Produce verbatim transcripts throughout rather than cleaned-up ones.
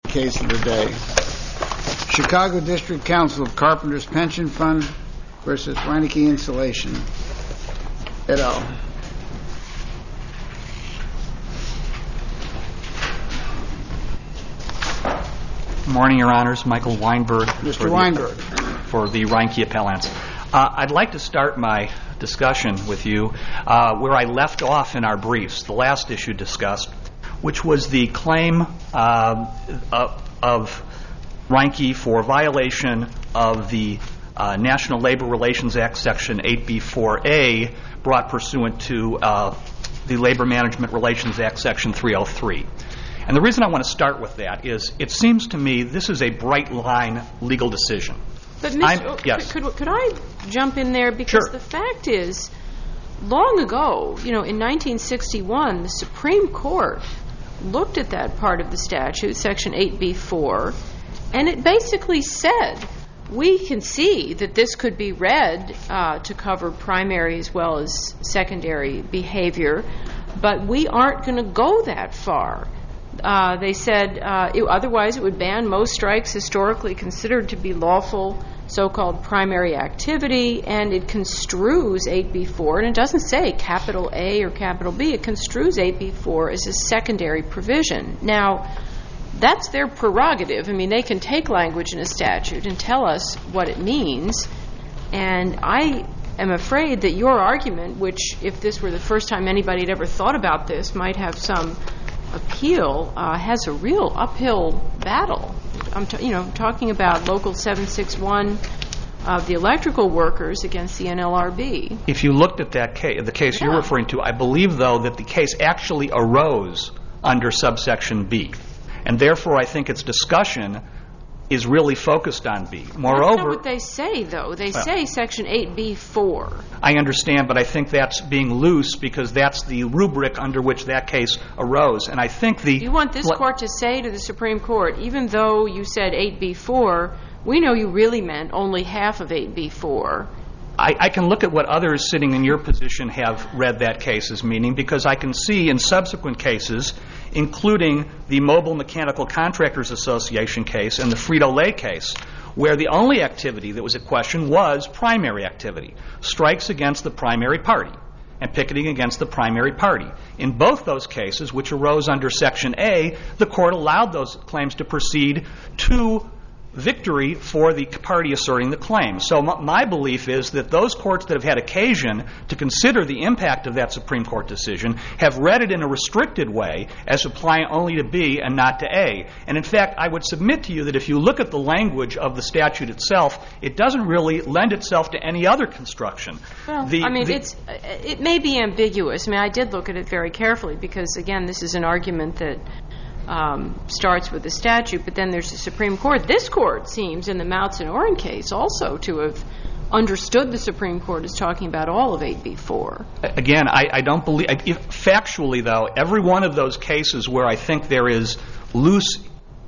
case of the day. Chicago District Council of Carpenters Pension Fund versus Reineke Insulation, et al. Good morning, Your Honors. Michael Weinberg. Mister For Weinberg. The, for the Reineke appellants. Uh, I'd like to start my discussion with you uh, where I left off in our briefs, the last issue discussed, which was the claim uh, uh, of Reineke for violation of the uh, National Labor Relations Act, Section eight B four A, brought pursuant to uh, the Labor Management Relations Act, Section three oh three. And the reason I want to start with that is it seems to me this is a bright-line legal decision. But, Mister Yes. Could, could I jump in there? Because Sure. The fact is, long ago, you know, in nineteen sixty-one, the Supreme Court looked at that part of the statute, Section eight B four, and it basically said, we can see that this could be read uh, to cover primary as well as secondary behavior, but we aren't going to go that far. Uh, they said uh, it, otherwise it would ban most strikes historically considered to be lawful so-called primary activity, and it construes eight B four, and it doesn't say capital A or capital B. It construes eight B four as a secondary provision. Now, that's their prerogative. I mean, they can take language in a statute and tell us what it means, and I am afraid that your argument, which if this were the first time anybody had ever thought about this, might have some appeal, uh, has a real uphill battle. I'm t- you know talking about Local seven sixty-one of the electrical workers against the N L R B. If you looked at that case, the case Yeah. you're referring to, I believe, though, that the case actually arose under subsection B. And therefore, I think its discussion is really focused on B. Moreover, That's not what they say, though. They well, say Section eight B four. I understand, but I think that's being loose because that's the rubric under which that case arose. And I think the... You want this pl- court to say to the Supreme Court, even though you said eight B four, we know you really meant only half of eight B four. I, I can look at what others sitting in your position have read that case as meaning, because I can see in subsequent cases, including the Mobile Mechanical Contractors Association case and the Frito-Lay case, where the only activity that was at question was primary activity, strikes against the primary party and picketing against the primary party. In both those cases, which arose under Section A, the court allowed those claims to proceed to victory for the party asserting the claim. So m- my belief is that those courts that have had occasion to consider the impact of that Supreme Court decision have read it in a restricted way as applying only to B and not to A. And in fact, I would submit to you that if you look at the language of the statute itself, it doesn't really lend itself to any other construction. Well, the, I mean, the, it's it may be ambiguous. I mean, I did look at it very carefully because, again, this is an argument that Um, starts with the statute, but then there's the Supreme Court. This court seems, in the Moutz and Oren case, also to have understood the Supreme Court as talking about all of eight B four. Again, I, I don't believe, if, factually though, every one of those cases where I think there is loose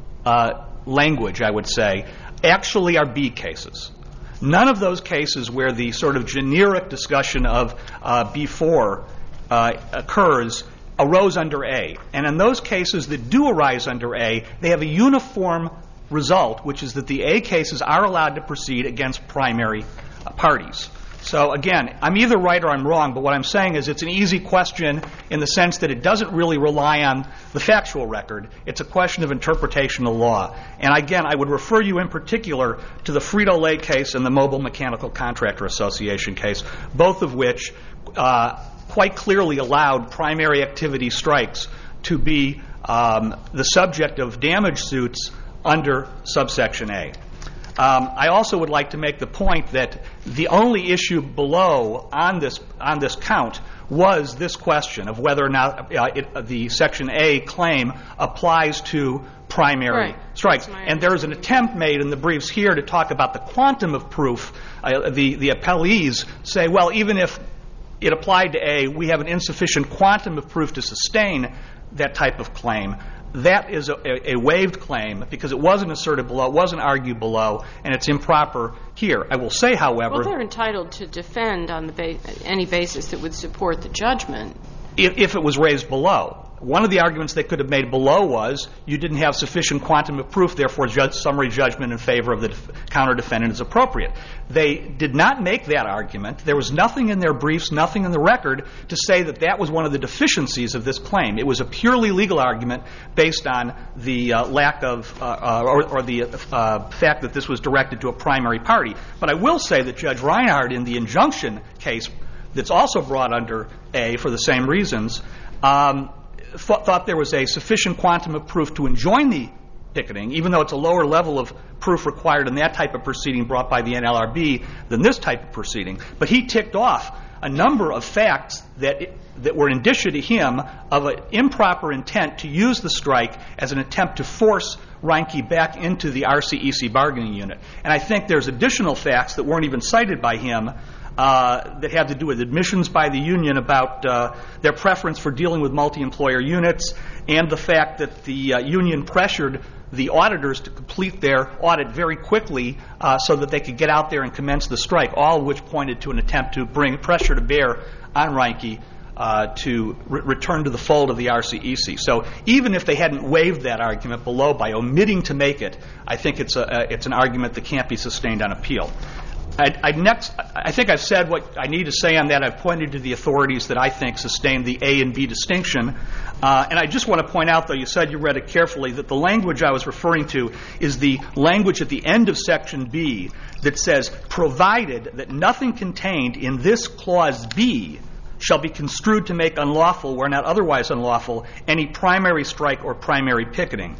uh, language, I would say, actually are B cases. None of those cases where the sort of generic discussion of uh, B four uh, occurs arose under A. And in those cases that do arise under A, they have a uniform result, which is that the A cases are allowed to proceed against primary uh, parties. So again, I'm either right or I'm wrong, but what I'm saying is it's an easy question in the sense that it doesn't really rely on the factual record. It's a question of interpretation of law. And again, I would refer you in particular to the Frito-Lay case and the Mobile Mechanical Contractor Association case, both of which uh, quite clearly allowed primary activity strikes to be um, the subject of damage suits under subsection A. Um, I also would like to make the point that the only issue below on this on this count was this question of whether or not uh, it, the Section A claim applies to primary right. strikes. And there is an attempt made in the briefs here to talk about the quantum of proof. Uh, the, the appellees say, well, even if it applied to A, we have an insufficient quantum of proof to sustain that type of claim. That is a, a waived claim because it wasn't asserted below, it wasn't argued below, and it's improper here. I will say, however... Well, they're entitled to defend on the ba- any basis that would support the judgment. If, if it was raised below. one of the arguments they could have made below was you didn't have sufficient quantum of proof, therefore judge, summary judgment in favor of the def- counter-defendant is appropriate. They did not make that argument. There was nothing in their briefs, nothing in the record to say that that was one of the deficiencies of this claim. It was a purely legal argument based on the uh, lack of, uh, uh, or, or the uh, fact that this was directed to a primary party. But I will say that Judge Reinhardt in the injunction case that's also brought under A for the same reasons, um, Thought, thought there was a sufficient quantum of proof to enjoin the picketing, even though it's a lower level of proof required in that type of proceeding brought by the N L R B than this type of proceeding. But he ticked off a number of facts that it, that were indicia to him of an improper intent to use the strike as an attempt to force Reinke back into the R C E C bargaining unit. And I think there's additional facts that weren't even cited by him Uh, that had to do with admissions by the union about uh, their preference for dealing with multi-employer units, and the fact that the uh, union pressured the auditors to complete their audit very quickly uh, so that they could get out there and commence the strike, all of which pointed to an attempt to bring pressure to bear on Reinke uh, to re- return to the fold of the R C E C. So even if they hadn't waived that argument below by omitting to make it, I think it's, a, uh, it's an argument that can't be sustained on appeal. I, I, next, I think I've said what I need to say on that. I've pointed to the authorities that I think sustain the A and B distinction. Uh, and I just want to point out, though, you said you read it carefully, that the language I was referring to is the language at the end of Section B that says, provided that nothing contained in this Clause B shall be construed to make unlawful, where not otherwise unlawful, any primary strike or primary picketing.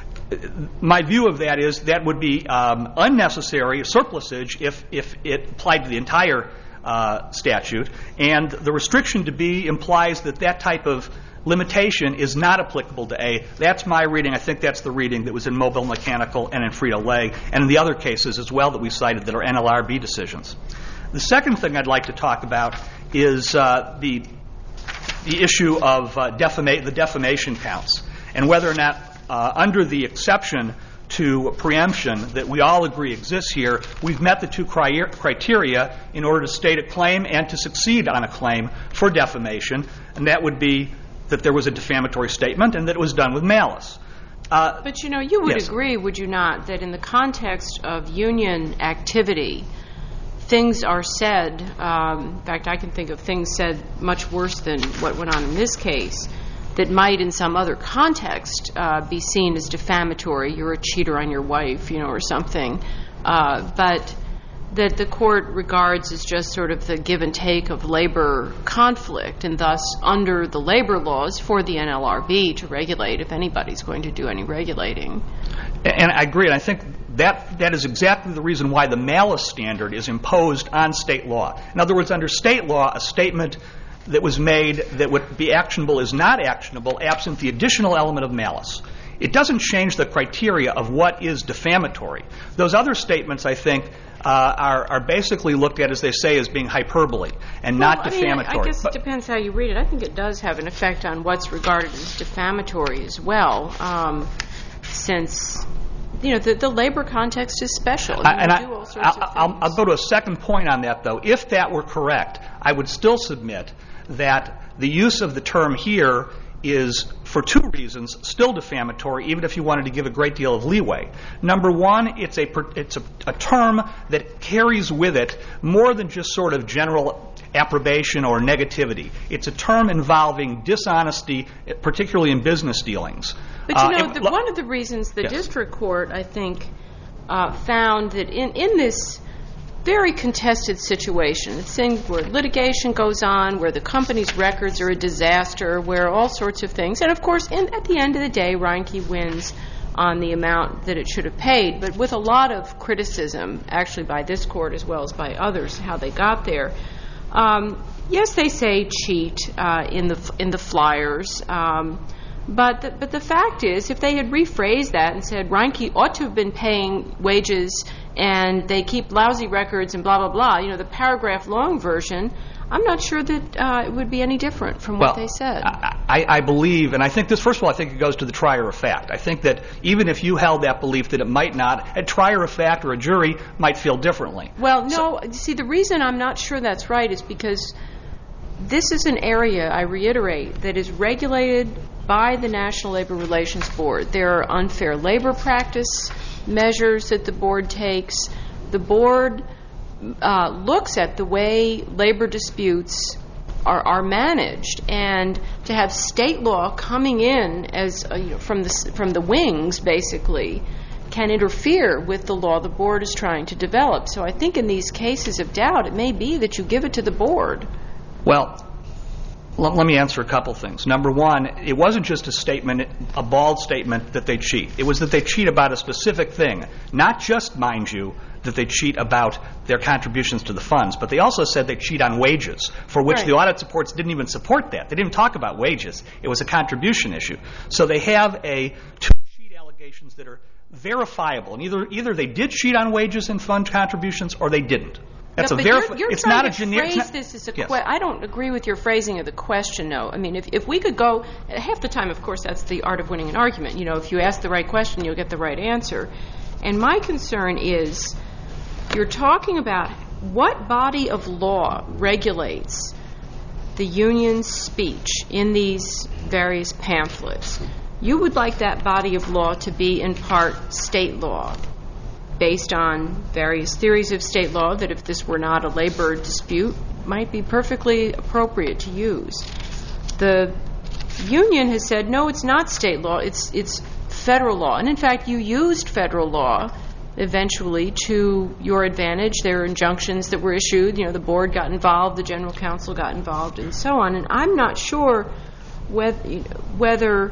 My view of that is that would be um, unnecessary surplusage if, if it applied to the entire uh, statute, and the restriction to B implies that that type of limitation is not applicable to A. That's my reading. I think that's the reading that was in Mobile Mechanical and in Frito-Lay, and in the other cases as well that we cited that are N L R B decisions. The second thing I'd like to talk about is uh, the the issue of uh, defama- the defamation counts, and whether or not Uh, under the exception to preemption that we all agree exists here, we've met the two cri- criteria in order to state a claim and to succeed on a claim for defamation, and that would be that there was a defamatory statement and that it was done with malice. Uh, but, you know, you would yes. agree, would you not, that in the context of union activity, things are said, um, in fact, I can think of things said much worse than what went on in this case, that might in some other context uh, be seen as defamatory. You're a cheater on your wife, you know, or something. Uh, but that the court regards as just sort of the give and take of labor conflict, and thus under the labor laws for the N L R B to regulate if anybody's going to do any regulating. And I agree. And I think that that is exactly the reason why the malice standard is imposed on state law. In other words, under state law, a statement that was made that would be actionable is not actionable absent the additional element of malice. It doesn't change the criteria of what is defamatory. Those other statements, I think, uh, are, are basically looked at, as they say, as being hyperbole and well, not defamatory. I, mean, I, I guess but, it depends how you read it. I think it does have an effect on what's regarded as defamatory as well, um, since, you know, the, the labor context is special. I, and I, do all sorts I'll, of I'll, I'll go to a second point on that, though. If that were correct, I would still submit that the use of the term here is, for two reasons, still defamatory, even if you wanted to give a great deal of leeway. Number one, it's a it's a, a term that carries with it more than just sort of general approbation or negativity. It's a term involving dishonesty, particularly in business dealings. But you know, uh, the, one of the reasons the yes. district court, I think, uh, found that in, in this very contested situation, it's thing where litigation goes on, where the company's records are a disaster, where all sorts of things, and of course, in, at the end of the day, Reinke wins on the amount that it should have paid, but with a lot of criticism, actually by this court as well as by others, how they got there. Um, yes, they say cheat uh, in the in the flyers. Um, But the, but the fact is, if they had rephrased that and said Reinke ought to have been paying wages and they keep lousy records and blah, blah, blah, you know, the paragraph-long version, I'm not sure that uh, it would be any different from what well, they said. I, I believe, and I think this, first of all, I think it goes to the trier of fact. I think that even if you held that belief that it might not, a trier of fact or a jury might feel differently. Well, no, so, see, the reason I'm not sure that's right is because this is an area, I reiterate, that is regulated by the National Labor Relations Board. There are unfair labor practice measures that the board takes. The board uh, looks at the way labor disputes are, are managed, and to have state law coming in as uh, you know, from the from the wings, basically, can interfere with the law the board is trying to develop. So I think in these cases of doubt, it may be that you give it to the board. Well, let, let me answer a couple things. Number one, it wasn't just a statement, a bald statement that they cheat. It was that they cheat about a specific thing, not just, mind you, that they cheat about their contributions to the funds, but they also said they cheat on wages, for which right. the audit supports didn't even support that. They didn't even talk about wages. It was a contribution issue. So they have a two cheat allegations that are verifiable, and either either they did cheat on wages and fund contributions, or they didn't. That's no, a but verifi- you're, you're It's trying not a to generic. phrase this as a yes. que- I don't agree with your phrasing of the question, though. I mean, if if we could go half the time, of course, that's the art of winning an argument. You know, if you ask the right question, you'll get the right answer. And my concern is, you're talking about what body of law regulates the union's speech in these various pamphlets. You would like that body of law to be in part state law, based on various theories of state law that if this were not a labor dispute, might be perfectly appropriate to use. The union has said, no, it's not state law, it's it's federal law. And in fact, you used federal law eventually to your advantage. There were injunctions that were issued. You know, the board got involved, the general counsel got involved, and so on. And I'm not sure whether, whether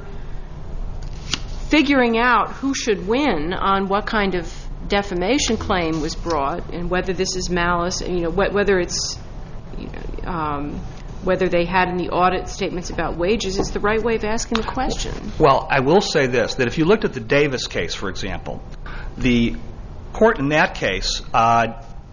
figuring out who should win on what kind of defamation claim was brought, and whether this is malice, you know, wh- whether it's, you know, um, whether they had in the audit statements about wages, is the right way of asking the question. Well, I will say this, that if you looked at the Davis case, for example, the court in that case uh,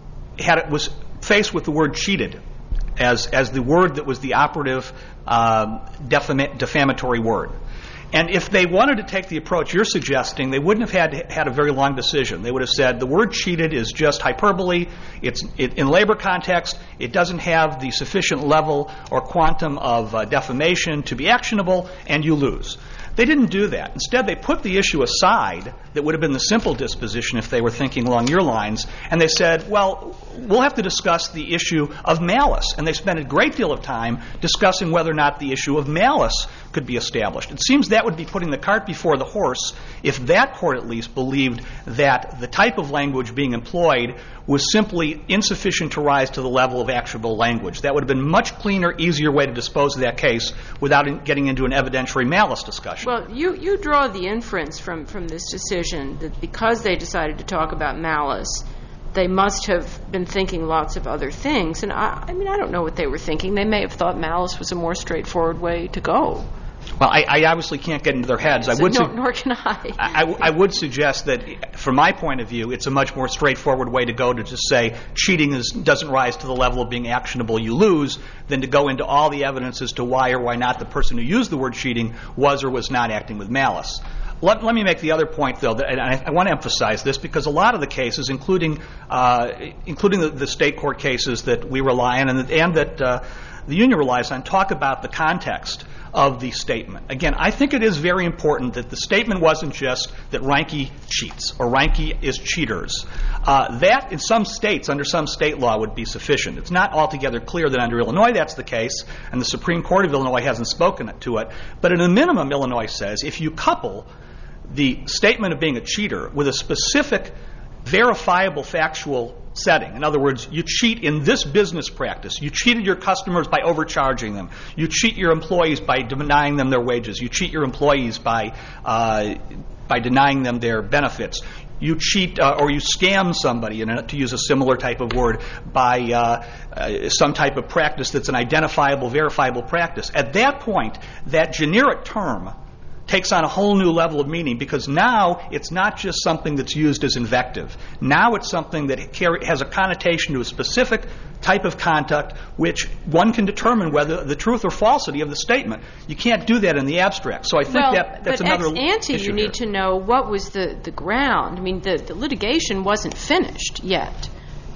had was faced with the word cheated as as the word that was the operative uh, defama- defamatory word. And if they wanted to take the approach you're suggesting, they wouldn't have had had a very long decision. They would have said the word cheated is just hyperbole. It's it, in labor context, it doesn't have the sufficient level or quantum of uh, defamation to be actionable, and you lose. They didn't do that. Instead, they put the issue aside that would have been the simple disposition if they were thinking along your lines, and they said, well, we'll have to discuss the issue of malice. And they spent a great deal of time discussing whether or not the issue of malice could be established. It seems that would be putting the cart before the horse if that court at least believed that the type of language being employed was simply insufficient to rise to the level of actionable language. That would have been a much cleaner, easier way to dispose of that case without getting into an evidentiary malice discussion. Well, you, you draw the inference from, from this decision that because they decided to talk about malice, they must have been thinking lots of other things. And I, I mean, I don't know what they were thinking. They may have thought malice was a more straightforward way to go. Well, I, I obviously can't get into their heads. So I would no, su- nor can I. I, I would suggest that, from my point of view, it's a much more straightforward way to go to just say cheating is, doesn't rise to the level of being actionable, you lose, than to go into all the evidence as to why or why not the person who used the word cheating was or was not acting with malice. Let, let me make the other point, though, that, and I, I want to emphasize this because a lot of the cases, including uh, including the, the state court cases that we rely on and, and that uh, the union relies on, talk about the context of the statement. Again, I think it is very important that the statement wasn't just that Reinke cheats or Reinke is cheaters. Uh, that, in some states, under some state law, would be sufficient. It's not altogether clear that under Illinois that's the case, and the Supreme Court of Illinois hasn't spoken to it. But at a minimum, Illinois says if you couple the statement of being a cheater with a specific verifiable factual setting. In other words, you cheat in this business practice. You cheated your customers by overcharging them. You cheat your employees by denying them their wages. You cheat your employees by uh, by denying them their benefits. You cheat uh, or you scam somebody, in a, to use a similar type of word, by uh, uh, some type of practice that's an identifiable, verifiable practice. At that point, that generic term takes on a whole new level of meaning because now it's not just something that's used as invective. Now it's something that carry, has a connotation to a specific type of conduct which one can determine whether the truth or falsity of the statement. You can't do that in the abstract. So I think well, that that's but another ex ante, issue you need here. to know what was the, the ground. I mean, the, the litigation wasn't finished yet.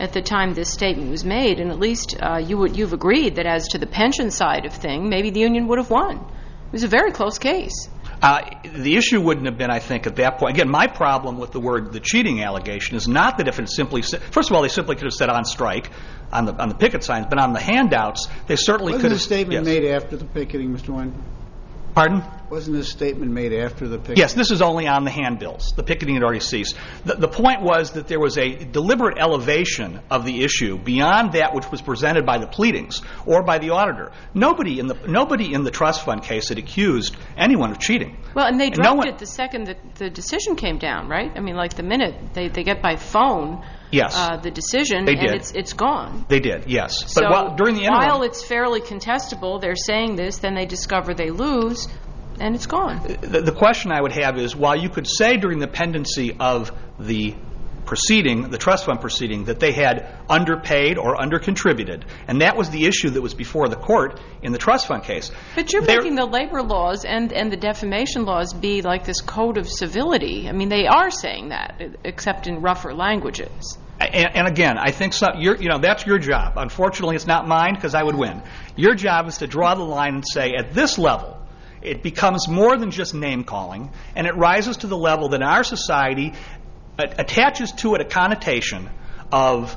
at the time this statement was made, and at least uh, you would, you've agreed that as to the pension side of thing, maybe the union would have won. It was a very close case. Uh, the issue wouldn't have been, I think, at that point. Again, my problem with the word, the cheating allegation, is not that if it simply said, first of all, they simply could have said on strike on the on the picket signs, but on the handouts, they certainly Wasn't could have. Wasn't the statement yes. made after the picketing, Mister Weinberg? Pardon? Wasn't this statement made after the picketing? Yes, this is only on the handbills. The picketing had already ceased. The, the point was that there was a deliberate elevation of the issue beyond that which was presented by the pleadings or by the auditor. Nobody in the nobody in the trust fund case had accused anyone of cheating. Well, and they and dropped no one, it the second the, the decision came down, right? I mean, like the minute they, they get by phone yes, uh, the decision, they and did. it's it's gone. They did, yes. So but while, during the interim, while it's fairly contestable, they're saying this, then they discover they lose, and it's gone. The, the question I would have is, while you could say during the pendency of the proceeding, the trust fund proceeding, that they had underpaid or undercontributed, and that was the issue that was before the court in the trust fund case. But you're They're, making the labor laws and, and the defamation laws be like this code of civility. I mean, they are saying that, except in rougher languages. And, and again, I think so, you're, you know that's your job. Unfortunately, it's not mine because I would win. Your job is to draw the line and say, at this level, it becomes more than just name-calling, and it rises to the level that in our society attaches to it a connotation of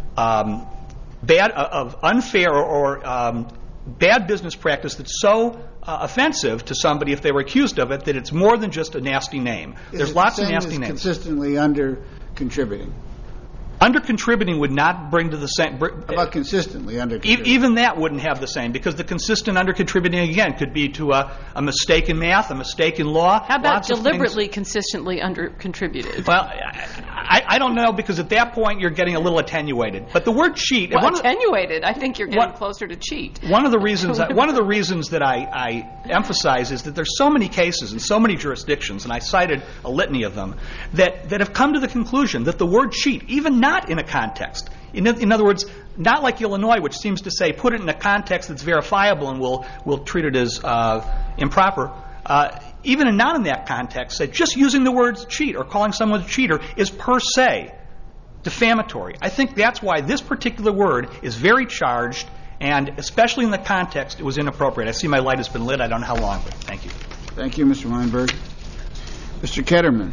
um, bad, of unfair or, or um, bad business practice that's so uh, offensive to somebody if they were accused of it that it's more than just a nasty name. Is There's it lots the of same nasty as names. Consistently under contributing. Under contributing would not bring to the same. How about consistently under E- contributing? even that wouldn't have the same, because the consistent under contributing again could be to a, a mistake in math, a mistake in law. How about lots of deliberately, things. consistently under contributed? Well, I, I don't know, because at that point you're getting a little attenuated. But the word cheat. Well, one of the- attenuated. I think you're getting What- closer to cheat. One of the reasons one of the reasons that I, I emphasize is that there's so many cases in so many jurisdictions, and I cited a litany of them, that, that have come to the conclusion that the word cheat, even not in a context, in, in other words, not like Illinois, which seems to say put it in a context that's verifiable and we'll, we'll treat it as uh, improper, uh, even in not in that context, say just using the word cheat or calling someone a cheater is per se defamatory. I think that's why this particular word is very charged, and especially in the context, it was inappropriate. I see my light has been lit. I don't know how long, but thank you. Thank you, Mister Weinberg. Mister Ketterman.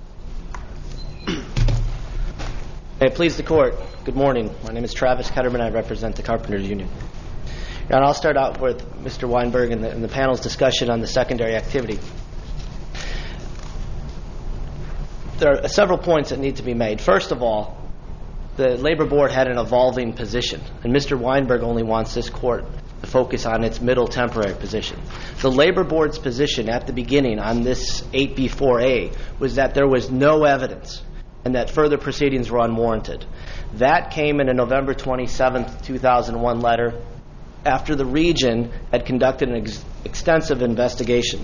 May it please the Court. Good morning. My name is Travis Ketterman. I represent the Carpenters Union. And I'll start out with Mister Weinberg and the, and the panel's discussion on the secondary activity. There are several points that need to be made. First of all, the Labor Board had an evolving position, and Mister Weinberg only wants this Court to focus on its middle temporary position. The Labor Board's position at the beginning on this eight B four A was that there was no evidence and that further proceedings were unwarranted. That came in a November twenty-seventh, two thousand one letter after the region had conducted an ex- extensive investigation.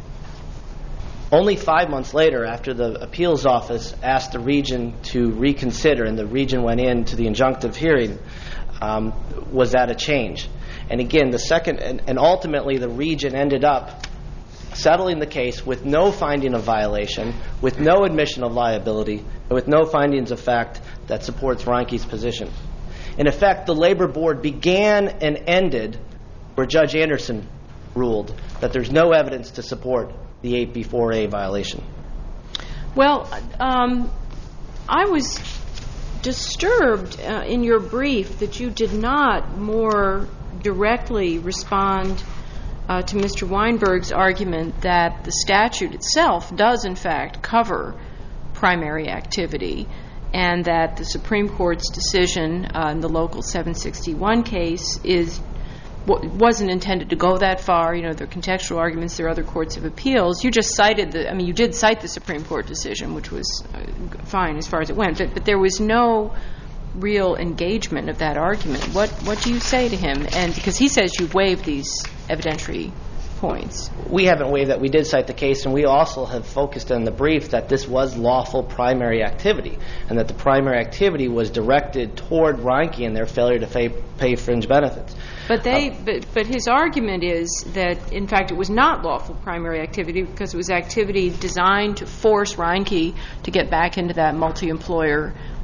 Only five months later, after the appeals office asked the region to reconsider and the region went into the injunctive hearing, um, was that a change? And again, the second, and, and ultimately the region ended up settling the case with no finding of violation, with no admission of liability, and with no findings of fact that supports Reinke's position. In effect, the Labor Board began and ended where Judge Anderson ruled that there's no evidence to support the eight B four A violation. Well, um, I was disturbed uh, in your brief that you did not more directly respond uh, to Mister Weinberg's argument that the statute itself does, in fact, cover primary activity, and that the Supreme Court's decision uh, in the local seven sixty-one case is wasn't intended to go that far. You know, there are contextual arguments, there are other courts of appeals. You just cited the, I mean, you did cite the Supreme Court decision, which was uh, fine as far as it went, but, but there was no real engagement of that argument. What what do you say to him? And because he says you've waived these evidentiary points. We haven't waived that. We did cite the case, and we also have focused on the brief that this was lawful primary activity, and that the primary activity was directed toward Reinke and their failure to pay, pay fringe benefits. But they, Uh, but, but his argument is that, in fact, it was not lawful primary activity because it was activity designed to force Reinke to get back into that multi-employer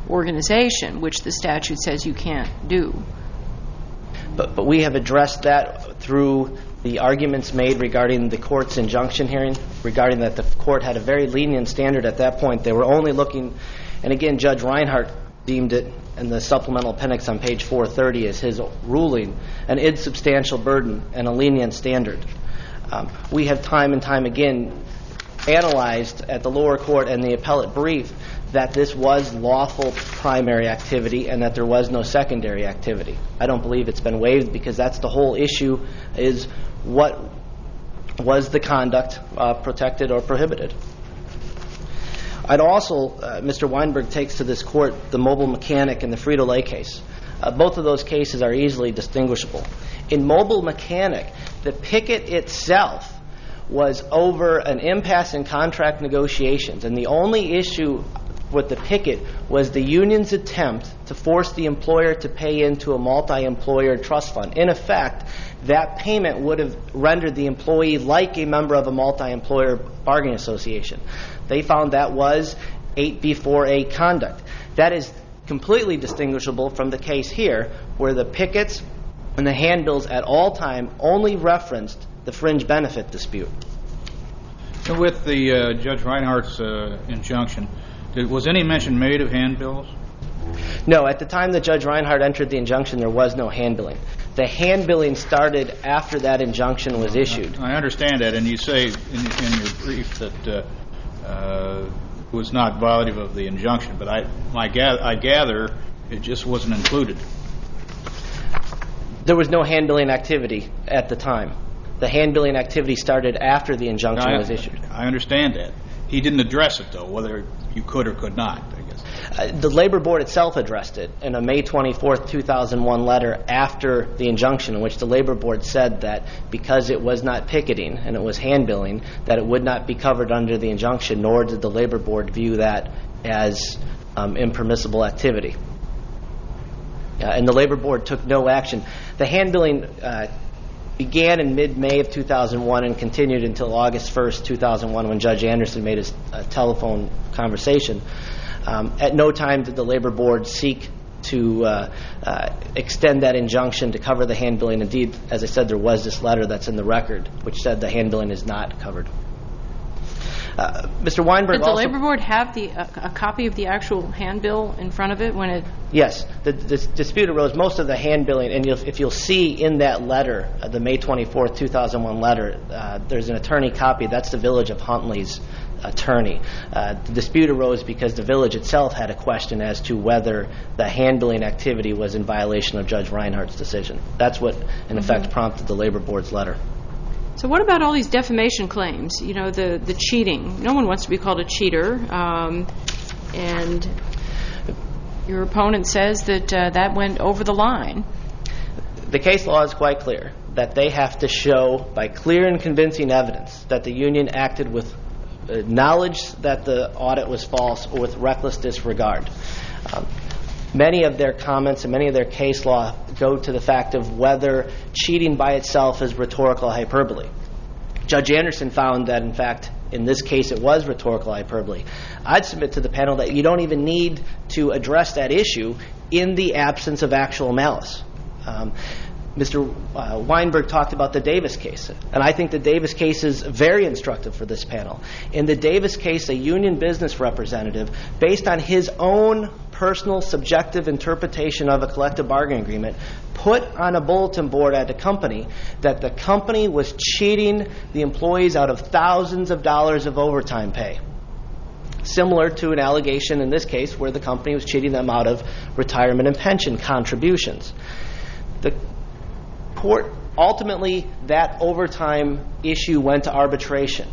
organization, which the statute says you can't do. But, but we have addressed that through the arguments made regarding the court's injunction hearing, regarding that the court had a very lenient standard at that point. They were only looking, and again, Judge Reinhart deemed it in the supplemental appendix on page four thirty as his ruling, an insubstantial burden and a lenient standard. Um, we have time and time again analyzed at the lower court and the appellate brief that this was lawful primary activity and that there was no secondary activity. I don't believe it's been waived because that's the whole issue, is what was the conduct uh, protected or prohibited. I'd also, uh, Mister Weinberg takes to this court the Mobile Mechanic and the Frito-Lay case. Uh, both of those cases are easily distinguishable. In Mobile Mechanic, the picket itself was over an impasse in contract negotiations, and the only issue with the picket was the union's attempt to force the employer to pay into a multi-employer trust fund. In effect, that payment would have rendered the employee like a member of a multi-employer bargaining association. They found that was eight B four A conduct. That is completely distinguishable from the case here, where the pickets and the handbills at all time only referenced the fringe benefit dispute. So with the uh, Judge Reinhardt's uh, injunction, did, was any mention made of handbills? No, at the time that Judge Reinhardt entered the injunction, there was no handbilling. The handbilling started after that injunction was issued. I understand that, and you say in, in your brief that uh, uh, it was not violative of the injunction, but I, my ga- I gather it just wasn't included. There was no handbilling activity at the time. The handbilling activity started after the injunction I, was issued. I understand that. He didn't address it, though, whether you could or could not, I guess. Uh, the Labor Board itself addressed it in a May twenty-fourth, two thousand one letter after the injunction, in which the Labor Board said that because it was not picketing and it was handbilling, that it would not be covered under the injunction, nor did the Labor Board view that as um, impermissible activity. Uh, and the Labor Board took no action. The handbilling uh, began in mid-May of two thousand one and continued until August first, two thousand one, when Judge Anderson made his uh, telephone conversation. Um, at no time did the Labor Board seek to uh, uh, extend that injunction to cover the handbilling. Indeed, as I said, there was this letter that's in the record which said the handbilling is not covered. Uh, Mister Weinberg Did the also, Labor Board have the a, a copy of the actual handbill in front of it when it? Yes, the, the dispute arose. Most of the handbilling, and you'll, if you'll see in that letter, uh, the May twenty-fourth, two thousand one letter, uh, there's an attorney copy. That's the Village of Huntley's attorney. Uh, the dispute arose because the village itself had a question as to whether the handbilling activity was in violation of Judge Reinhardt's decision. That's what, in mm-hmm. effect, prompted the Labor Board's letter. So what about all these defamation claims? You know, the, the cheating. No one wants to be called a cheater. Um, and your opponent says that uh, that went over the line. The case law is quite clear that they have to show by clear and convincing evidence that the union acted with uh, knowledge that the audit was false or with reckless disregard. Um, Many of their comments and many of their case law go to the fact of whether cheating by itself is rhetorical hyperbole. Judge Anderson found that, in fact, in this case it was rhetorical hyperbole. I'd submit to the panel that you don't even need to address that issue in the absence of actual malice. Um, Mister Uh, Weinberg talked about the Davis case, and I think the Davis case is very instructive for this panel. In the Davis case, a union business representative, based on his own personal subjective interpretation of a collective bargaining agreement, put on a bulletin board at a company that the company was cheating the employees out of thousands of dollars of overtime pay. Similar to an allegation in this case where the company was cheating them out of retirement and pension contributions. The court, ultimately, that overtime issue went to arbitration.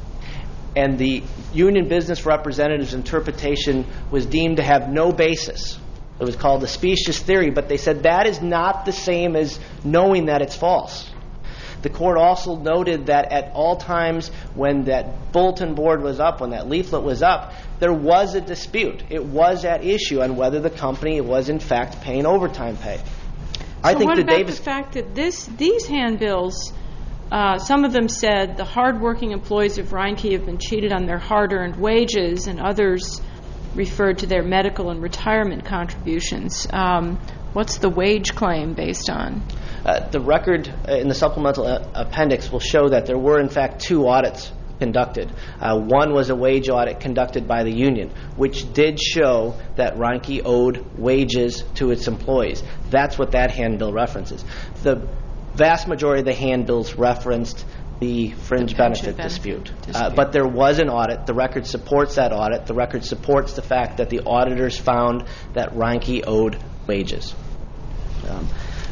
And the union business representative's interpretation was deemed to have no basis. It was called the specious theory, but they said that is not the same as knowing that it's false. The court also noted that at all times when that bulletin board was up, when that leaflet was up, there was a dispute. It was at issue on whether the company was in fact paying overtime pay. I so think what the about Davis the fact that this these handbills, uh, some of them said the hardworking employees of Reinke have been cheated on their hard-earned wages, and others referred to their medical and retirement contributions. Um, what's the wage claim based on? Uh, the record in the supplemental uh, appendix will show that there were, in fact, two audits conducted. Uh, one was a wage audit conducted by the union, which did show that Reinke owed wages to its employees. That's what that handbill references. The vast majority of the handbills referenced the fringe The benefit, benefit dispute. dispute. Uh, but there was an audit. The record supports that audit. The record supports the fact that the auditors found that Reinke owed wages. Um,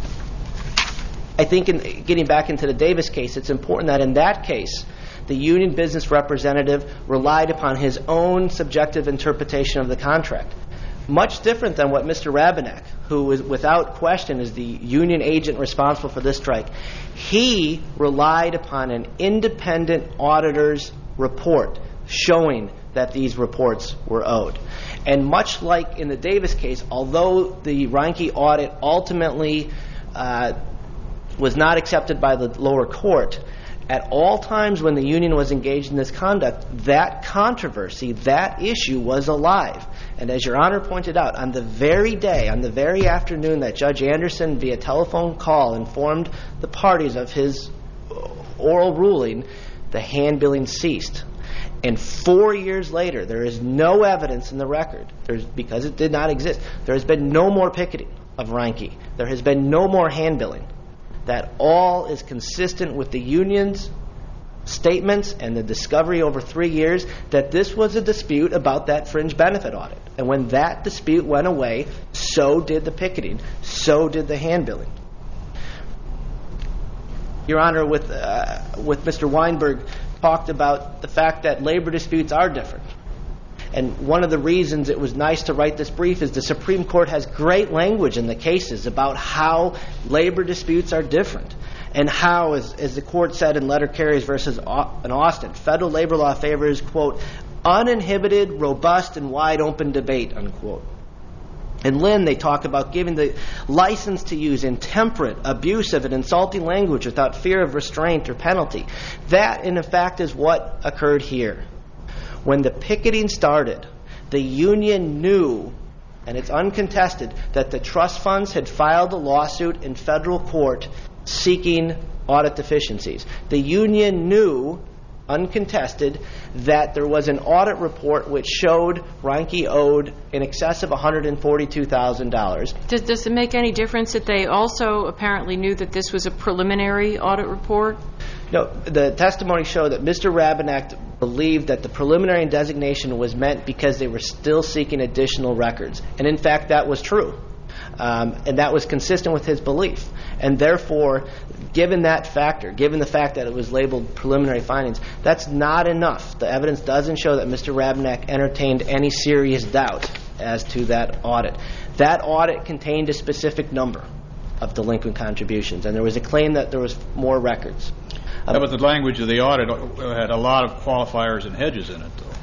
I think in getting back into the Davis case, it's important that in that case, the union business representative relied upon his own subjective interpretation of the contract. Much different than what Mister Rabinak, who is without question is the union agent responsible for this strike, he relied upon an independent auditor's report showing that these reports were owed. And much like in the Davis case, although the Reinke audit ultimately uh, was not accepted by the lower court, at all times when the union was engaged in this conduct, that controversy, that issue was alive. And as Your Honor pointed out, on the very day, on the very afternoon that Judge Anderson, via telephone call, informed the parties of his oral ruling, the handbilling ceased. And four years later, there is no evidence in the record, there's, because it did not exist, there has been no more picketing of Reinke. There has been no more handbilling. That all is consistent with the union's statements and the discovery over three years that this was a dispute about that fringe benefit audit. And when that dispute went away, so did the picketing, so did the handbilling. Your Honor, with, uh, with Mister Weinberg, talked about the fact that labor disputes are different. And one of the reasons it was nice to write this brief is the Supreme Court has great language in the cases about how labor disputes are different. And how, as, as the court said in Letter Carriers versus in Austin, federal labor law favors, quote, uninhibited, robust, and wide-open debate, unquote. In Lynn, they talk about giving the license to use intemperate, abusive, and insulting language without fear of restraint or penalty. That, in fact, is what occurred here. When the picketing started, the union knew, and it's uncontested, that the trust funds had filed a lawsuit in federal court seeking audit deficiencies. The union knew, uncontested, that there was an audit report which showed Reinke owed in excess of one hundred forty-two thousand dollars. Does, does it make any difference that they also apparently knew that this was a preliminary audit report? No, the testimony showed that Mister Rabinak believed that the preliminary designation was meant because they were still seeking additional records. And in fact, that was true. Um, and that was consistent with his belief. And therefore, given that factor, given the fact that it was labeled preliminary findings, that's not enough. The evidence doesn't show that Mister Rabinak entertained any serious doubt as to that audit. That audit contained a specific number of delinquent contributions, and there was a claim that there was more records. Yeah, but the language of the audit had a lot of qualifiers and hedges in it, though.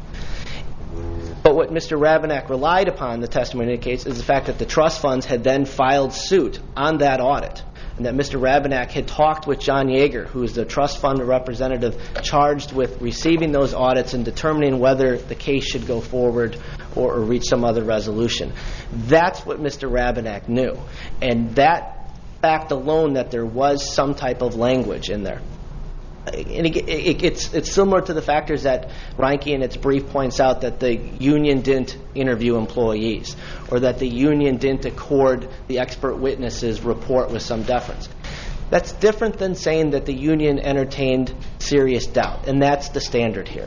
But what Mister Rabinak relied upon, the testimony indicates, is the fact that the trust funds had then filed suit on that audit, and that Mister Rabinak had talked with John Yeager, who is the trust fund representative charged with receiving those audits and determining whether the case should go forward or, or reach some other resolution. That's what Mister Rabinak knew. And that fact alone, that there was some type of language in there. And it, it, it's, it's similar to the factors that Reinke in its brief points out, that the union didn't interview employees, or that the union didn't accord the expert witness's report with some deference. That's different than saying that the union entertained serious doubt, and that's the standard here.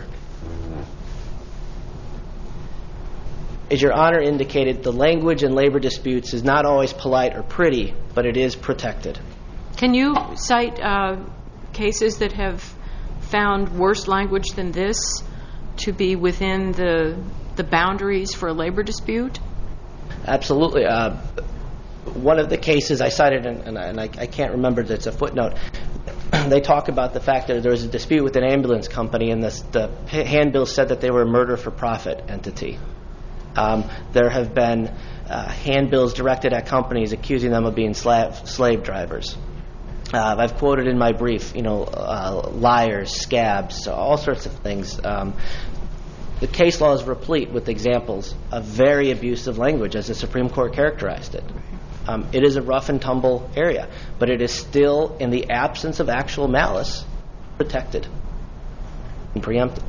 As Your Honor indicated, the language in labor disputes is not always polite or pretty, but it is protected. Can you cite uh, cases that have found worse language than this to be within the the boundaries for a labor dispute? Absolutely. Uh, one of the cases I cited, and, and I, I can't remember, it's a footnote, they talk about the fact that there was a dispute with an ambulance company, and the, the handbill said that they were a murder-for-profit entity. Um, there have been uh, handbills directed at companies accusing them of being slave, slave drivers. Uh, I've quoted in my brief, you know, uh, liars, scabs, all sorts of things. Um, The case law is replete with examples of very abusive language, as the Supreme Court characterized it. Um, it is a rough and tumble area, but it is still, in the absence of actual malice, protected and preempted.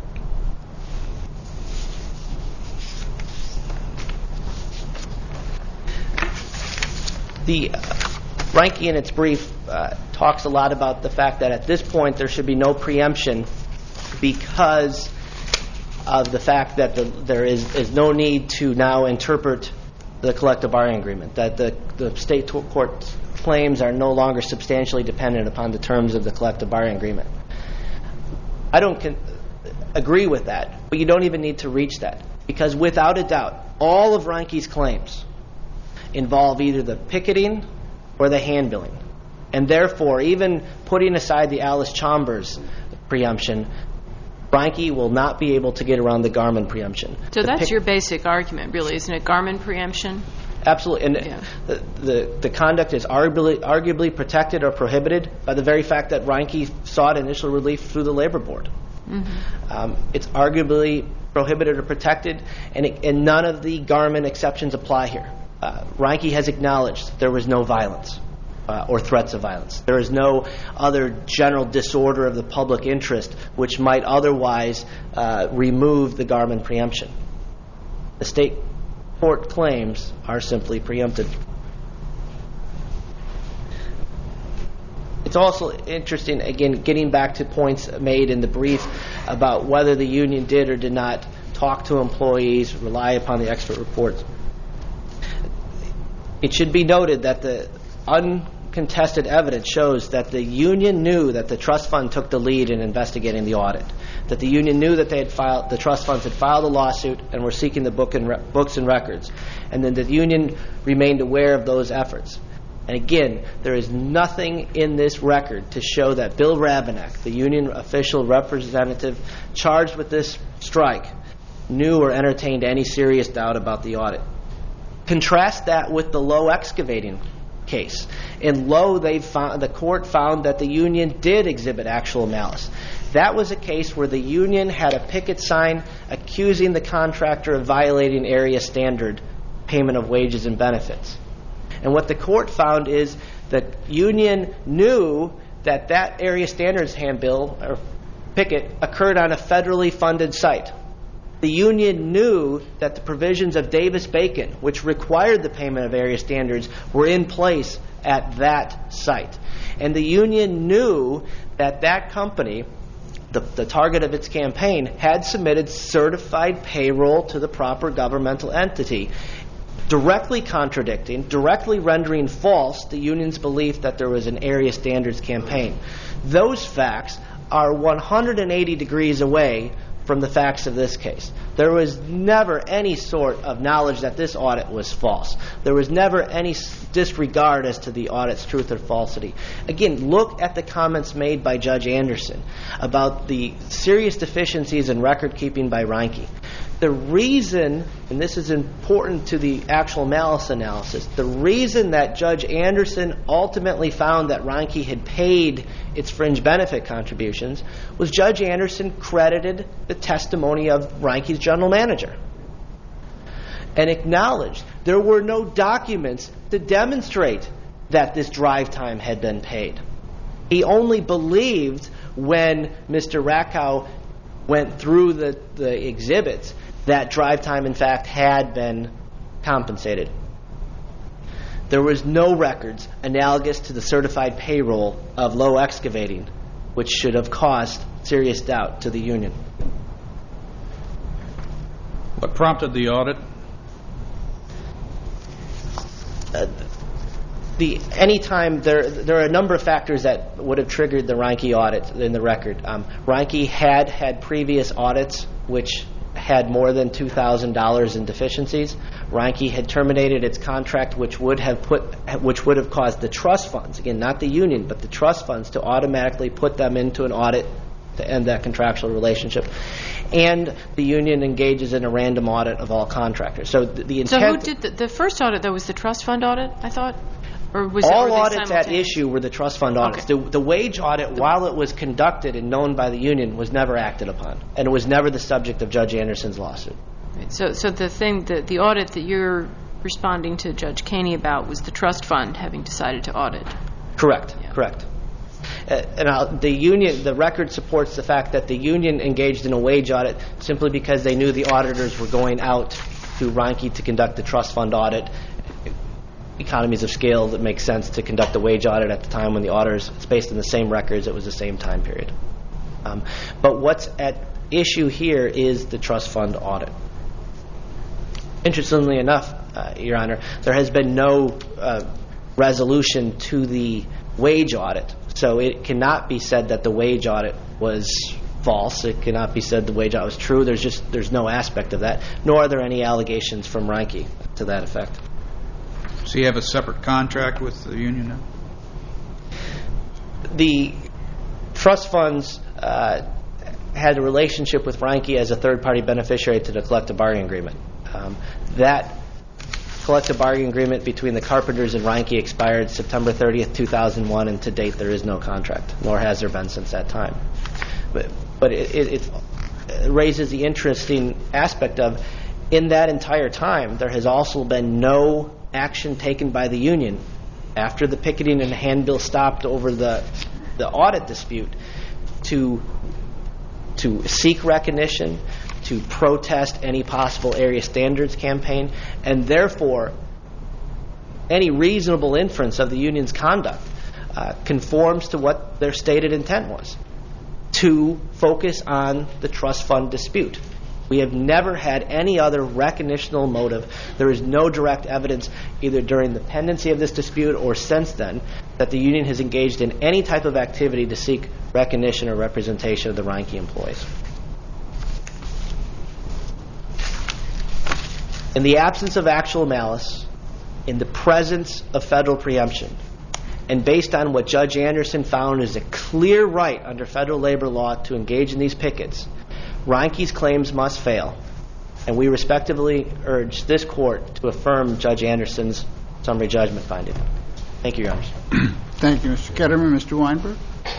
The uh, Reinke, in its brief, uh, talks a lot about the fact that at this point there should be no preemption because of the fact that the, there is, is no need to now interpret the collective bargaining agreement, that the, the state court claims are no longer substantially dependent upon the terms of the collective bargaining agreement. I don't con- agree with that, but you don't even need to reach that, because without a doubt, all of Reinke's claims involve either the picketing or the handbilling. And therefore, even putting aside the Alice Chambers preemption, Reinke will not be able to get around the Garmin preemption. So the that's pick- your basic argument, really, isn't it? Garmin preemption? Absolutely. And Yeah. the, the, the conduct is arguably, arguably protected or prohibited by the very fact that Reinke sought initial relief through the Labor Board. Mm-hmm. Um, it's arguably prohibited or protected, and, it, and none of the Garmin exceptions apply here. Uh, Reinke has acknowledged there was no violence uh, or threats of violence. There is no other general disorder of the public interest which might otherwise uh, remove the Garmin preemption. The state court claims are simply preempted. It's also interesting, again, getting back to points made in the brief about whether the union did or did not talk to employees, rely upon the expert reports. It should be noted that the uncontested evidence shows that the union knew that the trust fund took the lead in investigating the audit, that the union knew that they had filed, the trust funds had filed a lawsuit and were seeking the book and re- books and records, and then the union remained aware of those efforts. And again, there is nothing in this record to show that Bill Rabenek, the union official representative charged with this strike, knew or entertained any serious doubt about the audit. Contrast that with the Lowe excavating case. In Lowe, they found, the court found that the union did exhibit actual malice. That was a case where the union had a picket sign accusing the contractor of violating area standard payment of wages and benefits. And what the court found is that union knew that that area standards handbill or picket occurred on a federally funded site. The union knew that the provisions of Davis-Bacon, which required the payment of area standards, were in place at that site. And the union knew that that company, the, the target of its campaign, had submitted certified payroll to the proper governmental entity, directly contradicting, directly rendering false the union's belief that there was an area standards campaign. Those facts are one hundred eighty degrees away from the facts of this case. There was never any sort of knowledge that this audit was false. There was never any disregard as to the audit's truth or falsity. Again, look at the comments made by Judge Anderson about the serious deficiencies in record keeping by Reinke. The reason, and this is important to the actual malice analysis, the reason that Judge Anderson ultimately found that Reinke had paid its fringe benefit contributions was Judge Anderson credited the testimony of Reinke's general manager and acknowledged there were no documents to demonstrate that this drive time had been paid. He only believed when Mister Rakow went through the, the exhibits that drive time, in fact, had been compensated. There was no records analogous to the certified payroll of Lowe Excavating, which should have caused serious doubt to the union. What prompted the audit? Uh, the anytime there there are a number of factors that would have triggered the Reinke audit in the record. Um, Reinke had had previous audits which had more than two thousand dollars in deficiencies. Reinke had terminated its contract, which would have put, which would have caused the trust funds, again, not the union, but the trust funds, to automatically put them into an audit to end that contractual relationship. And the union engages in a random audit of all contractors. So the, the intent. So who did the, the first audit? Though was the trust fund audit? I thought. Or was it, All were they audits at simultaneous? issue were the trust fund audits. Okay. The, the wage audit, while it was conducted and known by the union, was never acted upon, and it was never the subject of Judge Anderson's lawsuit. Right. So, so the thing, the, the audit that you're responding to Judge Caney about was the trust fund having decided to audit. Correct. Yeah. Correct. Uh, and I'll, the union, the record supports the fact that the union engaged in a wage audit simply because they knew the auditors were going out to Reinke to conduct the trust fund audit. Economies of scale that make sense to conduct a wage audit at the time when the auditors, it's based on the same records, it was the same time period. Um, but what's at issue here is the trust fund audit. Interestingly enough, uh, Your Honor, there has been no uh, resolution to the wage audit. So it cannot be said that the wage audit was false. It cannot be said the wage audit was true. There's just there's no aspect of that, nor are there any allegations from Reinke to that effect. So you have a separate contract with the union now? The trust funds uh, had a relationship with Reinke as a third-party beneficiary to the collective bargaining agreement. Um, that collective bargaining agreement between the Carpenters and Reinke expired September thirtieth, two thousand one, and to date there is no contract, nor has there been since that time. But, but it, it, it raises the interesting aspect of, in that entire time, there has also been no action taken by the union after the picketing and the handbill stopped over the the audit dispute to to seek recognition, to protest any possible area standards campaign, and therefore any reasonable inference of the union's conduct uh, conforms to what their stated intent was, to focus on the trust fund dispute. We have never had any other recognitional motive. There is no direct evidence, either during the pendency of this dispute or since then, that the union has engaged in any type of activity to seek recognition or representation of the Reinke employees. In the absence of actual malice, in the presence of federal preemption, and based on what Judge Anderson found is a clear right under federal labor law to engage in these pickets, Reinke's claims must fail, and we respectively urge this court to affirm Judge Anderson's summary judgment finding. Thank you, Your Honors. Thank you, Mister Ketterman. Mister Weinberg?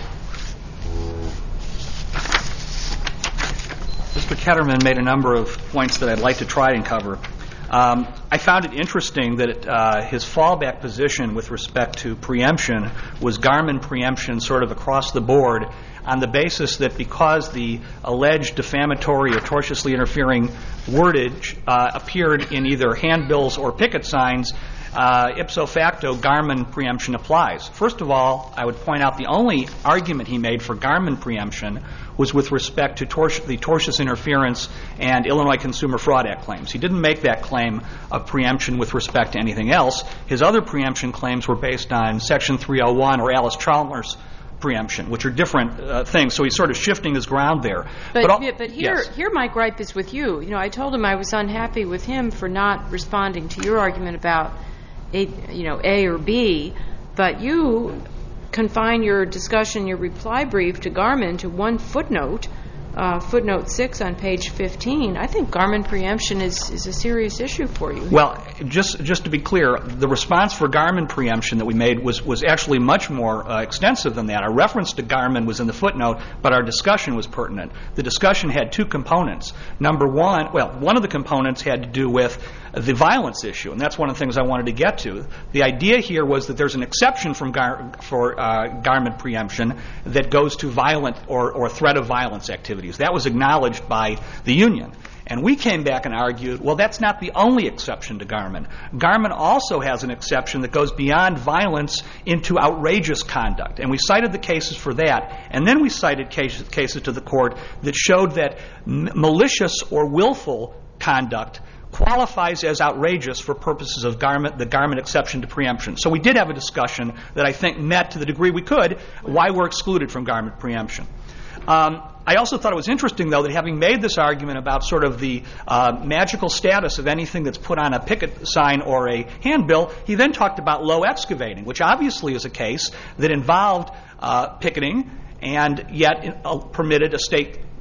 Mister Ketterman made a number of points that I'd like to try and cover. Um, I found it interesting that uh, his fallback position with respect to preemption was Garmin preemption sort of across the board, on the basis that because the alleged defamatory or tortiously interfering wordage uh, appeared in either handbills or picket signs, uh, ipso facto, Garmin preemption applies. First of all, I would point out the only argument he made for Garmin preemption was with respect to tor- the tortious interference and Illinois Consumer Fraud Act claims. He didn't make that claim of preemption with respect to anything else. His other preemption claims were based on Section three oh one or Alice Chalmers preemption, which are different uh, things. So he's sort of shifting his ground there. But, all, but here, yes. here my gripe is with you. You know, I told him I was unhappy with him for not responding to your argument about, a, you know, A or B, but you confine your discussion, your reply brief to Garmin to one footnote, uh, footnote six on page fifteen. I think Garmin preemption is, is a serious issue for you. Well, just just to be clear, the response for Garmin preemption that we made was, was actually much more uh, extensive than that. Our reference to Garmin was in the footnote, but our discussion was pertinent. The discussion had two components. Number one, well, one of the components had to do with the violence issue, and that's one of the things I wanted to get to. The idea here was that there's an exception from Gar- for uh, Garmin preemption that goes to violent or, or threat of violence activities. That was acknowledged by the union. And we came back and argued, well, that's not the only exception to Garmin. Garmin also has an exception that goes beyond violence into outrageous conduct. And we cited the cases for that. And then we cited cases, cases to the court that showed that m- malicious or willful conduct qualifies as outrageous for purposes of Garmin, the Garmin exception to preemption. So we did have a discussion that I think met, to the degree we could, why we're excluded from Garmin preemption. Um, I also thought it was interesting, though, that having made this argument about sort of the uh, magical status of anything that's put on a picket sign or a handbill, he then talked about low excavating, which obviously is a case that involved uh, picketing and yet uh, permitted a state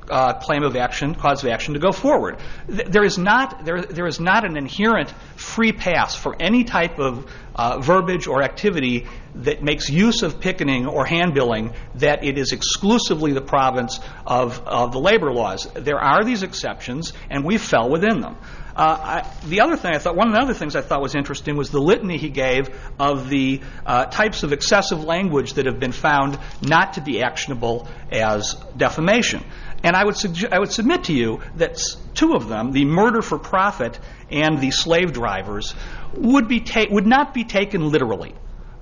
uh, claim of action, cause of action to go forward. Th- there is not there there is not an inherent free pass for any type of uh, verbiage or activity that makes use of picketing or handbilling that it is exclusively the province of, of the labor laws. There are these exceptions, and we fell within them. Uh, I, the other thing I thought, one of the other things I thought was interesting was the litany he gave of the uh, types of excessive language that have been found not to be actionable as defamation. And I would suggest, I would submit to you that s- two of them, the murder for profit and the slave drivers, would be ta- would not be taken literally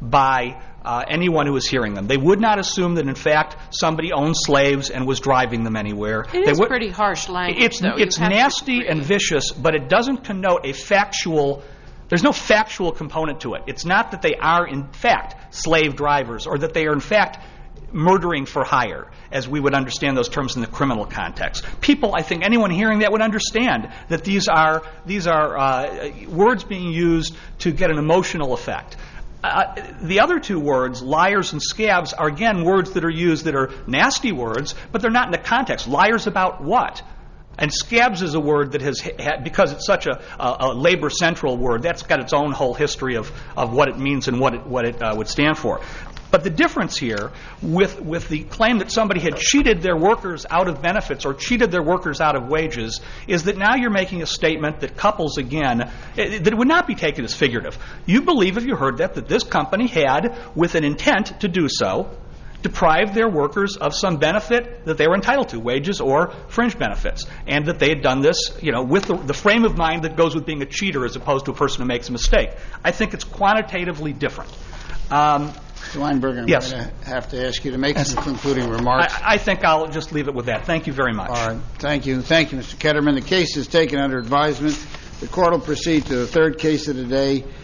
by uh, anyone who is hearing them. They would not assume that, in fact, somebody owned slaves and was driving them anywhere. It they is would, pretty harsh language, It's, though. it's You have to nasty agree. and vicious, but it doesn't connote a factual. There's no factual component to it. It's not that they are, in fact, slave drivers or that they are, in fact, murdering for hire, as we would understand those terms in the criminal context. People, I think anyone hearing that would understand that these are these are uh, words being used to get an emotional effect. Uh, the other two words, liars and scabs, are again words that are used that are nasty words, but they're not in the context. Liars about what? And scabs is a word that has had, because it's such a, a, a labor central word, that's got its own whole history of, of what it means and what it, what it uh, would stand for. But the difference here with, with the claim that somebody had cheated their workers out of benefits or cheated their workers out of wages is that now you're making a statement that couples, again, it, that it would not be taken as figurative. You believe, if you heard that, that this company had, with an intent to do so, deprived their workers of some benefit that they were entitled to, wages or fringe benefits, and that they had done this, you know, with the, the frame of mind that goes with being a cheater as opposed to a person who makes a mistake. I think it's quantitatively different. Um, Mister Weinberg, I'm Yes. going to have to ask you to make some concluding remarks. I, I think I'll just leave it with that. Thank you very much. All right. Thank you. Thank you, Mister Ketterman. The case is taken under advisement. The court will proceed to the third case of the day.